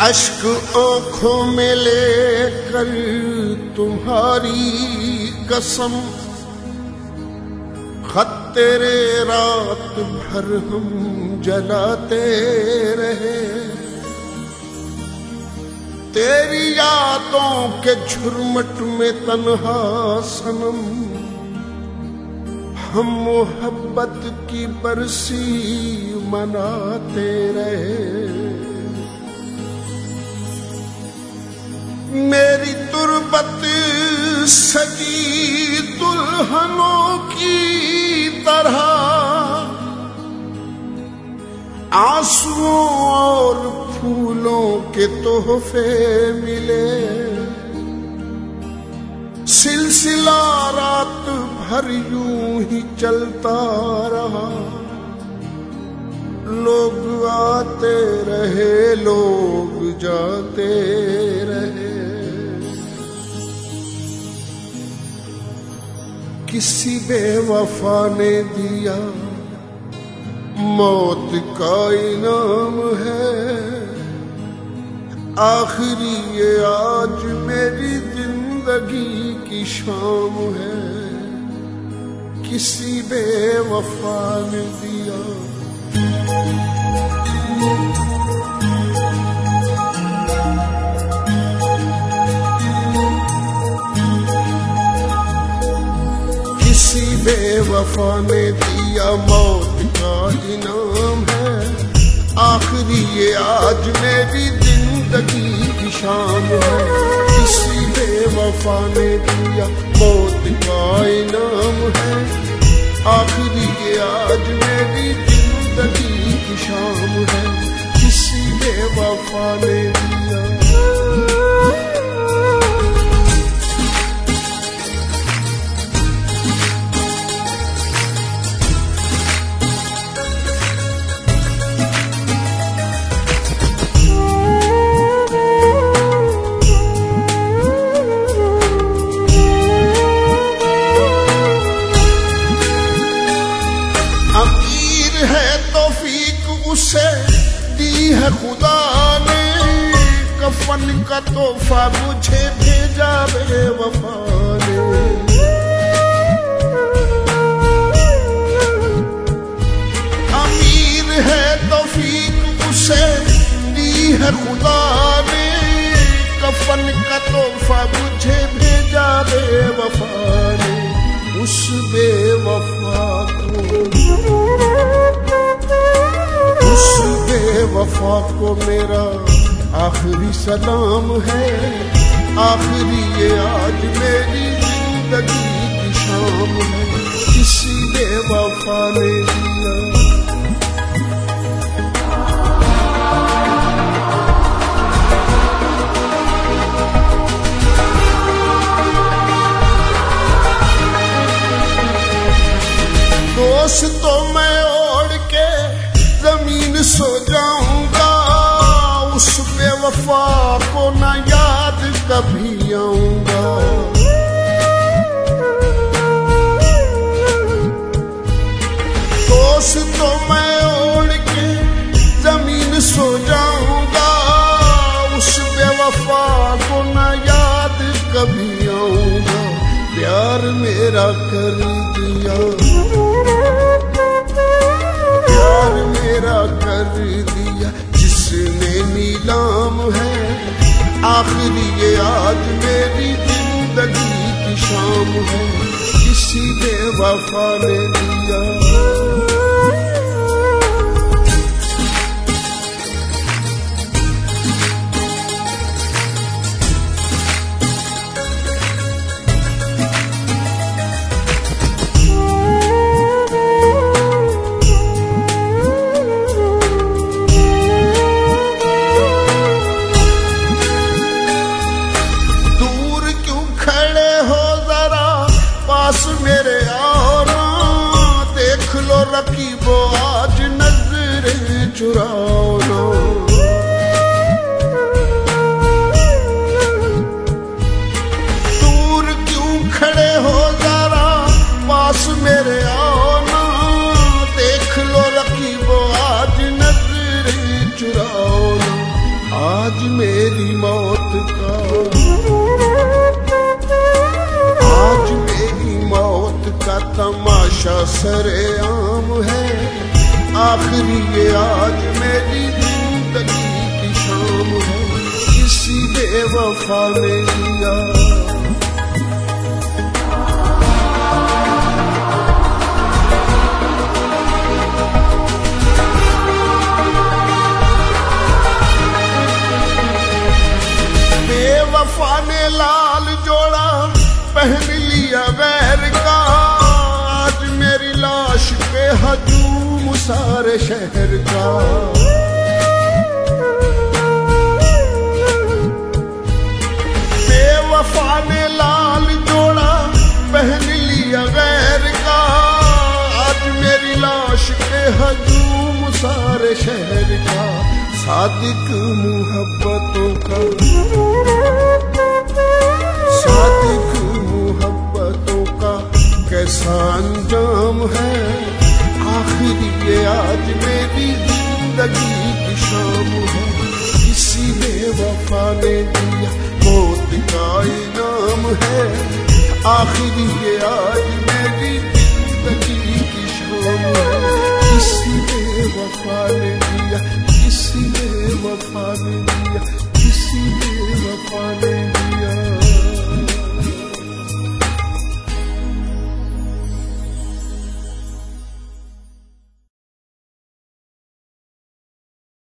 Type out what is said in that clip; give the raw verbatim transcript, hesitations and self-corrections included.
अश्क आंखों में लेकर तुम्हारी कसम, खत तेरे रात भर हम जलाते रहे। तेरी यादों के झुरमुट में तन्हा सनम, हम मोहब्बत की बरसी मनाते रहे। मेरी तुरबत सजी दुल्हनों की तरह, आंसुओं और फूलों के तोहफे मिले। सिलसिला रात भर यूं ही चलता रहा, लोग आते रहे लोग जाते रहे। किसी बेवफा ने दिया मौत का इनाम है, आखिरी ये आज मेरी जिंदगी की शाम है। किसी बेवफा ने दिया। किसी बेवफा ने दिया मौत का इनाम है, आखिरी ये आज मेरी जिंदगी की शाम है। किसी बेवफा ने दिया मौत का इनाम है, आखिरी ये आज मेरी जिंदगी की शाम है। किसी बेवफा ने दिया। उसे दी है खुदा ने, कफन का तोहफा मुझे भेजा बेवफा ने। अमीर है तौफीक उसे दी है खुदा ने, कफन का तोहफा मुझे भेजा बेवफा ने। उस बेवफा को उस बेवफा को मेरा आखिरी सलाम है, आखिरी ये आज मेरी जिंदगी की शाम है। किसी बेवफा ने दिया। दोस्तों मैं ओढ़ के जमीन सो जाऊंगा, उस बेवफा को ना याद कभी आऊंगा। दोस्तों मैं ओढ़ के जमीन सो जाऊंगा, उस बेवफा को ना याद कभी आऊंगा। प्यार मेरा कर दिया, प्यार मेरा कर दिया जिसने नीलाम है, आखिरी ये आज मेरी जिंदगी की शाम है। किसी बेवफा ने दिया। मेरे आना देख लो रकीबो आज नजरें चुराना। दूर क्यों खड़े हो जरा पास मेरे आना, देख लो रकीबो आज नजरें चुराना। आज मेरी मौत का, आज मेरी मौत का तमाशा सरेआम है। आखिरी ये आज मेरी जिंदगी की शाम है, किसी बेवफा ने दिया। बेवफा ने लाल जोड़ा पहन लिया गैर का, आज मेरी लाश पे हजूम सारे शहर का। बेवफा ने लाल जोड़ा पहन लिया गैर का, आज मेरी लाश पे हजूम सारे शहर का। सादिक मुहब्बतों का, सादिक मुहब्बतों का कैसा अंजाम है। आखिर ये आज मेरी जिंदगी की शाम है, किसी बेवफा ने दिया मौत का इनाम है। आखिर ये आज मेरी जिंदगी की शाम है, किसी बेवफा ने दिया, किसी बेवफा ने दिया।